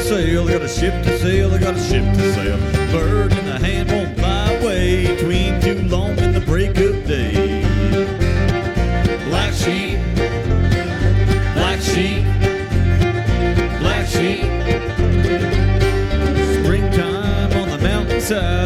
sail, I got a ship to sail, I got a ship to sail. Bird in the hand won't fly away between too long and the break of day. Black sheep, black sheep, black sheep. Springtime on the mountainside.